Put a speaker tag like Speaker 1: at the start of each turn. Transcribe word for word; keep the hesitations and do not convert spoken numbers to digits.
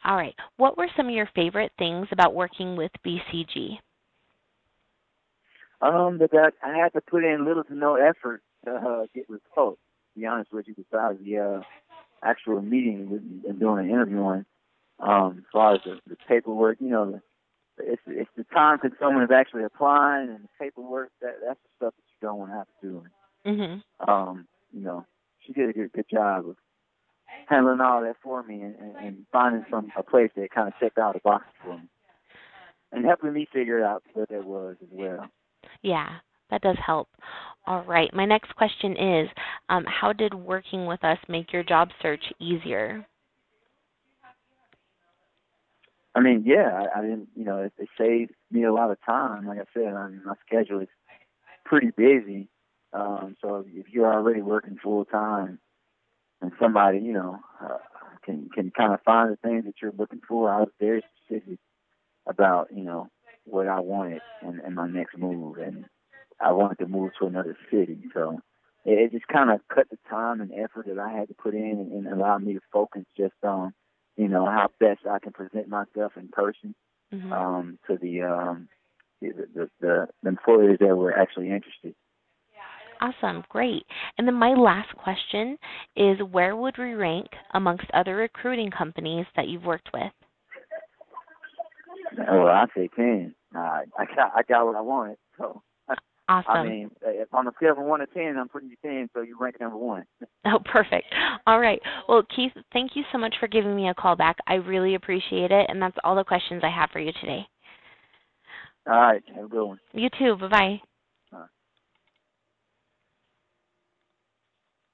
Speaker 1: All right. What were some of your favorite things about working with B C G?
Speaker 2: Um, that that I had to put in little to no effort to uh, get results. To be honest with you, besides the uh, actual meeting with- and doing an interviewing, um, as far as the, the paperwork, you know, the, it's it's the time consuming of actually applying and the paperwork. That that's the stuff that you don't want to have to do.
Speaker 1: Mhm.
Speaker 2: Um, you know, she did a good, good job of handling all that for me and, and, and finding some a place that kind of checked out the boxes for me and helping me figure out what that was as well.
Speaker 1: Yeah, that does help. All right. My next question is, um, how did working with us make your job search easier?
Speaker 2: I mean, yeah, I, I didn't, you know, it, it saved me a lot of time. Like I said, I mean, my schedule is pretty busy. Um, so if you're already working full time and somebody, you know, uh, can can kind of find the things that you're looking for, I was very specific about, you know, what I wanted in, in my next move, and I wanted to move to another city. So it, it just kind of cut the time and effort that I had to put in, and, and allowed me to focus just on, you know, how best I can present myself in person
Speaker 1: Mhm.
Speaker 2: um, to the, um, the, the the the employers that were actually interested.
Speaker 1: Awesome. Great. And then my last question is, where would we rank amongst other recruiting companies that you've worked with?
Speaker 2: Well, I say ten. Uh, I got I got what I wanted. So I
Speaker 1: Awesome.
Speaker 2: mean, if on a scale from one to ten, I'm putting you ten, so you rank number one.
Speaker 1: Oh, perfect. All right. Well, Keith, thank you so much for giving me a call back. I really appreciate it, and that's all the questions I have for you today.
Speaker 2: All right, have a good one.
Speaker 1: You too. Bye-bye.